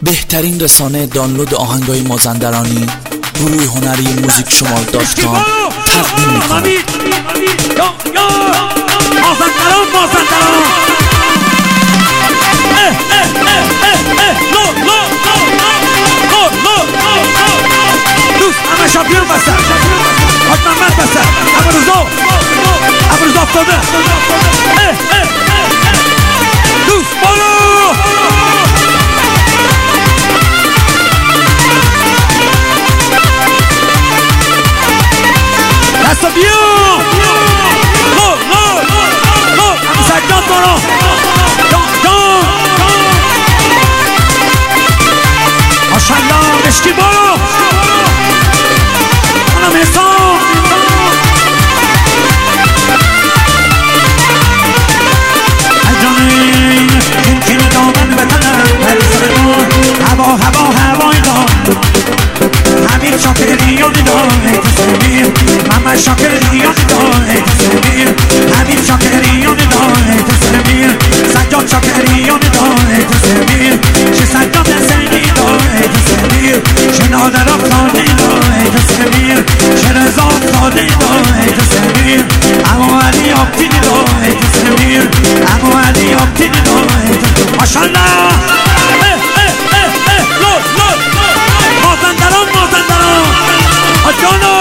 بهترین رسانه دانلود آهنگای مازندرانی، گروه هنری موزیک شمال.com تقدیم می‌کند. دوست همه شامپیون بستن، حاج محمد بستن، ابروزا افتاده. دوست بالو دستا بیو همه سجاد دارو ماشالله مشکی بالو منم حسام اجانه ممکنه دامن بتنم پریسرون هوای دام همین شاکریانی دام اعتصامیر ماما شاکریانی دام اعتصامیر همین شاکریانی دام اعتصامیر سجاد شاکریانی دام اعتصامیر چه سجاد زنی دام اعتصامیر چه نادر افتادی دام اعتصامیر چه رضا افتادی دام اعتصامیر اما علی آبتینی دام اعتصامیر اما علی آبتینی دام اعتصامیر ماشالله مازندران آجانو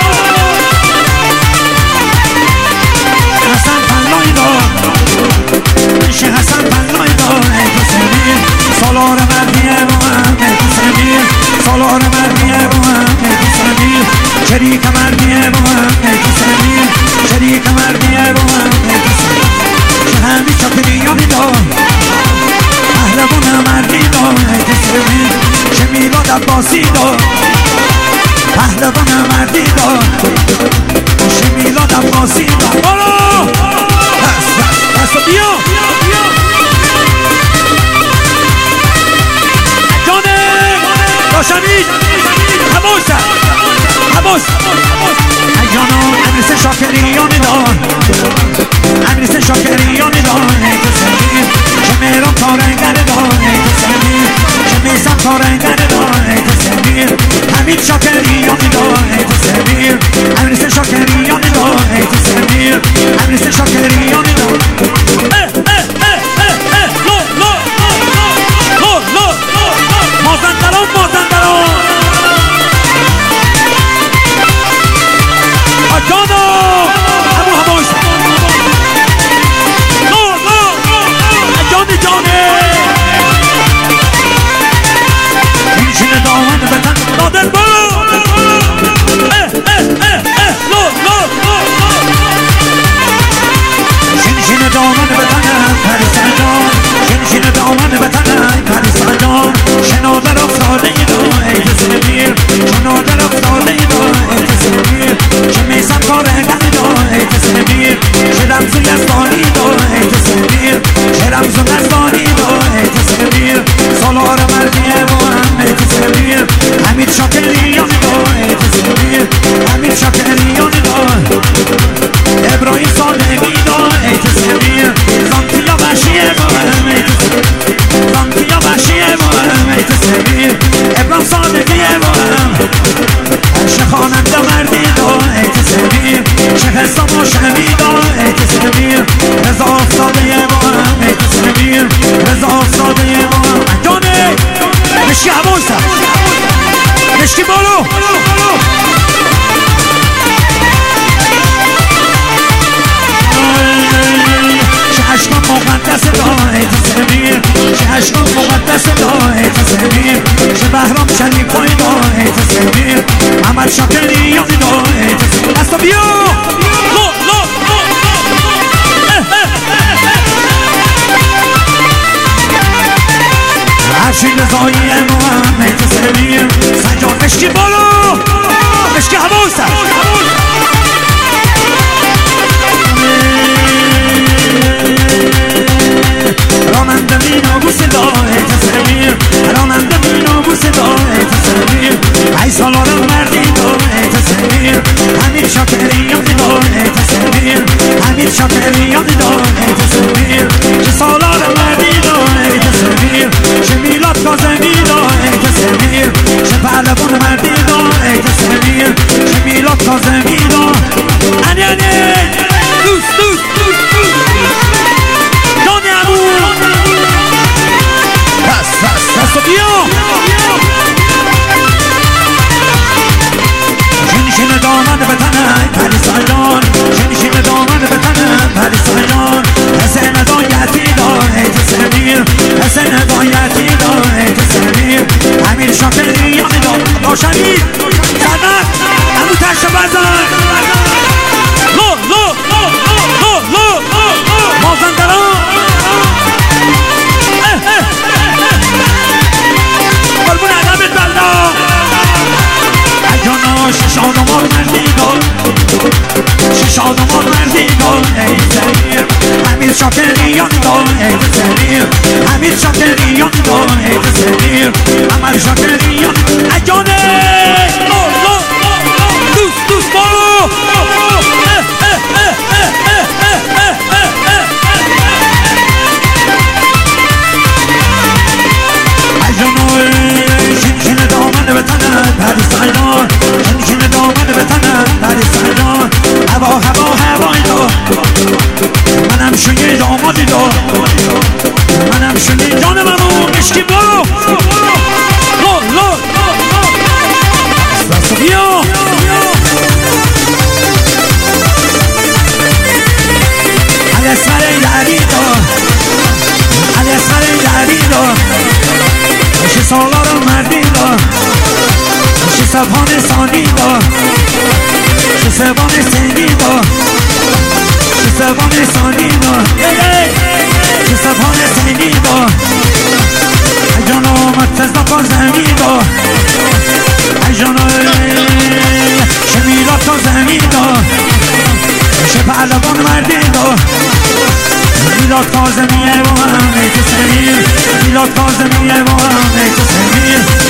حسن پنلای دار میشه حسن پنلای دار اعتصامیر سالار مردیه با هم اعتصامیر سالار مردیه با هم اعتصامیر شریک مردیه با هم اعتصامیر شریک مردیه با هم اعتصامیر چه همی شاکریانی دار پهلوان مردی دار اعتصامیر چه میلاد عباسی دار پهلوان مردی دار چه میلاد عباسی دار برو دست بیا جانه روشنی حموس جانو امریس شاکریانی دار امریس شاکریانی دار اعتصامیر چه میران کارنگر دار اعتصامیر چه میسم کارنگر دار اعتصامیر همین شاکریانی دار اعتصامیر امریس شاکریانی دار اعتصامیر امریس شاکریانی دار مازندران آجانو ابو حموس جانه اینشین دامن بتن دادن برو اینشین دامن بتن پریسان اینشین دامن بتن پریسان شنادر افتاده ایدو اعتصامیر شنادر افتاده ایدو اعتصامیر چه میسم کارنگر دو اعتصامیر چه رمزو یزدانی دو اعتصامیر چه رمزو نزدانی دو اعتصامیر سالار مردیه با هم اعتصامیر همین شاکریانی دو اعتصامیر همین شاکریانی دو ابراهیم صادقی دو اعتصامیر زانتیا وحشیه با هم اعتصامیر زانتیا وحشیه با هم اعتصامیر ابراهیم صادقیه با هم عشق خواننده مردی دو اعتصامیر چه حسام و شمی دو اعتصامیر رضا افتاده با هم اعتصامیر رضا افتاده با هم جانه مشکی حموسه مشکی بالو چه عشقم مقدس دا اعتصامیر چه عشقم مقدس دا اعتصامیر چه بهرام شریفای دا اعتصامیر محمد شاکریانی دا اعتصامیر دستا بیا هرچی رضایی امام اعتصامیر سجاد مشکی بالو مشکی حموسه راننده مینو بوسه دا اعتصامیر راننده مینو بوسه دا اعتصامیر ای سالار مردی دا اعتصامیر همین شاکریانی دا اعتصامیر همین شاکریانی دا اعتصامیر چه سالار مردی دا اعتصامیر چه میلاد کاظمی دا شنشین دامن بتنم پریسا جان شنشین دامن بتنم پریسا جان حسین هدایتی دار ایت سمیر حسین هدایتی دار ایت سمیر امیر شاکریانی دار روشنی زدن همو تشت بزن مازندران قربون عدمت بلا اجانا ششان و مار مردی دار ششان و مار مردی دار ای زمیر امیر شاکریان دار ای زمیر امیر شاکریان دار ای زمیر امیر شاکریان اجانه دوست بارو شنشین دامن بتنم پریسا جان شنشین دامن بتنم پریسا جان هوای دار منم شنی دامادی دار منم شنی جان منو مشکی برو بیا علی اصغر یعری دار علی اصغر یعری دار شی سالار مردی دار شی سبحان ثانی دار شی سبحان سینی دار شی سبحان ثانی دار شی سبحان سینی دار جانو متزنا کا زمین دار جانو شمیرات کا زمین دار شی پهلوان مردی دار میلاد کاظمیه با هم ایت سمیر میلاد کاظمیه با هم ایت سمیر